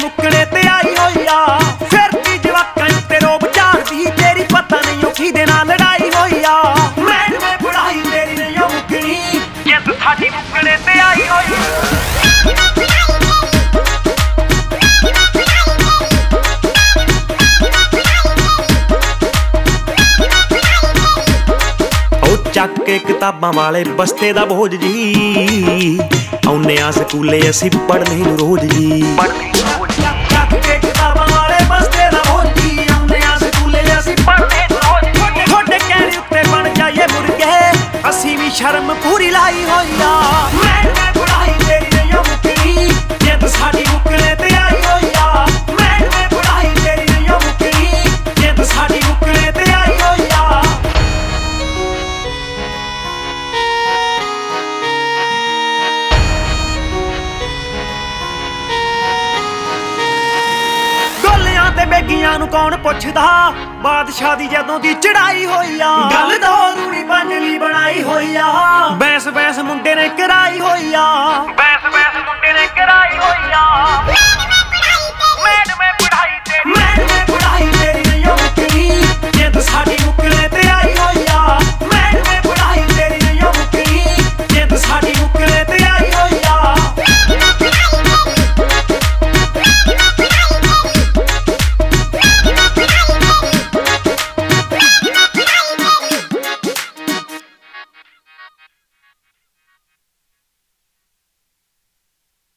ਮੁੱਕਣੇ ਤੇ ਆਈ ਹੋਈ ਆ। ਫਿਰਦੀ ਜਵਾਕਾਂ ਉੱਤੇ ਰੋਬ ਝਾੜਦੀ ਤੇਰੀ ਪਤਾ ਨਹੀਂ ਉਹ ਕਿਹਦੇ ਨਾਲ ਲੜਾਈ ਹੋਈ ਆ। ਮੈਂ ਪੜਾਈ ਤੇਰੀ ਨਹੀਂ ਮੁੱਕਣੀ ਜਿੱਦ ਸਾਡੀ ਮੁੱਕਣੇ ਤੇ ਆਈ ਹੋਈ ਆ। ਚੱਕ ਕੇ ਕਿਤਾਬਾਂ ਵਾਲੇ ਬਸਤੇ ਦਾ ਬੋਝ ਜੀ ਆਉਨੇ ਆ ਸਕੂਲੇ ਅਸੀਂ ਪੜ੍ਹਨੇ ਨੂੰ ਰੋਜ਼ ਜੀ। ਚੱਕ ਕੇ ਕਿਤਾਬਾਂ ਵਾਲੇ ਬਸਤੇ ਦਾ ਬੋਝ ਜੀ ਆਉਨੇ ਆ ਸਕੂਲੇ ਅਸੀਂ ਪੜ੍ਹਨੇ ਨੂੰ ਰੋਜ਼। ਤੁਹਾਡੇ ਕਹਿਣੇ ਉੱਤੇ ਬਣ ਜਾਈਏ ਮੁਰਗੇ ਅਸੀਂ ਵੀ ਸ਼ਰਮ ਪੂਰੀ ਲਾਈ ਹੋਈ ਆ। ਮੈਂ ਪੜ੍ਹਾਈ ਤੇਰੀ ਨਹੀਂ ਮੁੱਕਣੀ ਜਿੱਦ ਸਾਡੀ ਮੁੱਕਣੇ ਤੇ ਆਈ ਹੋਈ ਆ। ਮੈਂ ਪੜ੍ਹਾਈ ਤੇਰੀ ਨਹੀਂ ਮੁੱਕਣੀ ਜਿੱਦ ਸਾਡੀ ਮੁੱਕਣੇ ਤੇ ਆਈ ਹੋਈ ਆ। ਤੇ ਬੇਗੀਆਂ ਨੂੰ ਕੌਣ ਪੁੱਛਦਾ ਬਾਦਸ਼ਾਹ ਦੀ ਜਦੋਂ ਦੀ ਚੜਾਈ ਹੋਈ ਆ। ਗੱਲ ਦੋ ਰੂੜੀ ਪੰਜਵੀਂ ਬਣਾਈ ਹੋਈ ਆ। ਬੈਸ ਮੁੰਡੇ ਨੇ ਕਰਾਈ ਹੋਈ ਆ। ਬੈਸ ਮੁੰਡੇ ਨੇ ਕਰਾਈ ਹੋਈ